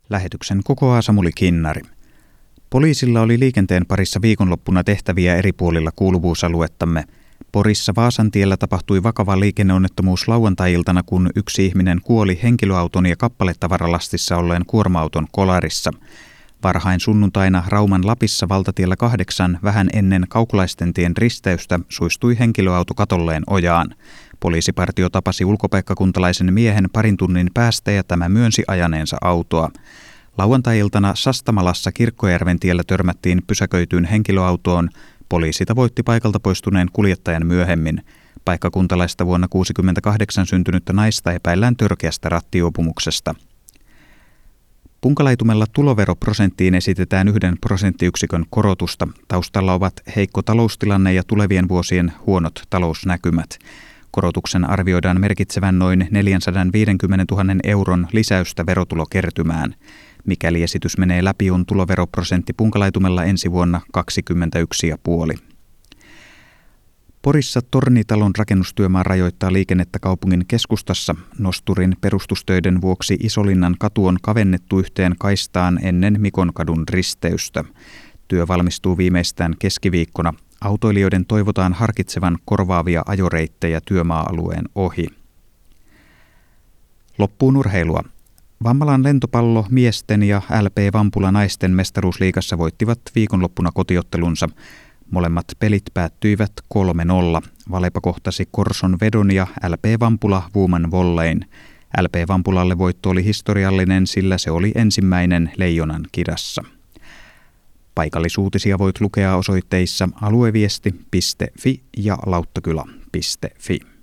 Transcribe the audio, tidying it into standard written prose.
Lähetyksen kokoaa Samuli Kinnari. Poliisilla oli liikenteen parissa viikonloppuna tehtäviä eri puolilla kuuluvuusaluettamme. Porissa Vaasantiellä tapahtui vakava liikenneonnettomuus lauantai-iltana, kun yksi ihminen kuoli henkilöauton ja kappalettavaralastissa olleen kuorma-auton kolarissa. Varhain sunnuntaina Rauman Lapissa valtatiellä 8 vähän ennen Kaukolaistentien risteystä suistui henkilöauto katolleen ojaan. Poliisipartio tapasi ulkopaikkakuntalaisen miehen parin tunnin päästä ja tämä myönsi ajaneensa autoa. Lauantai-iltana Sastamalassa Kirkkojärven tiellä törmättiin pysäköityyn henkilöautoon. Poliisi tavoitti paikalta poistuneen kuljettajan myöhemmin. Paikkakuntalaista vuonna 1968 syntynyttä naista epäillään törkeästä rattijuopumuksesta. Punkalaitumella tuloveroprosenttiin esitetään 1 prosenttiyksikön korotusta. Taustalla ovat heikko taloustilanne ja tulevien vuosien huonot talousnäkymät. Korotuksen arvioidaan merkitsevän noin 450 000 euron lisäystä verotulokertymään. Mikäli esitys menee läpi, on tuloveroprosentti Punkalaitumella ensi vuonna 21,5. Porissa Tornitalon rakennustyömaa rajoittaa liikennettä kaupungin keskustassa. Nosturin perustustöiden vuoksi Isolinnan katu on kavennettu yhteen kaistaan ennen Mikonkadun risteystä. Työ valmistuu viimeistään keskiviikkona. Autoilijoiden toivotaan harkitsevan korvaavia ajoreittejä työmaa-alueen ohi. Loppuun urheilua. Vammalan lentopallo miesten ja LP Vampula naisten mestaruusliigassa voittivat viikonloppuna kotiottelunsa. Molemmat pelit päättyivät 3-0. Valepa kohtasi Korson vedon ja LP Vampula Vuuman vollein. LP Vampulalle voitto oli historiallinen, sillä se oli ensimmäinen Leijonan kidassa. Paikallisuutisia voit lukea osoitteissa alueviesti.fi ja lauttakylä.fi.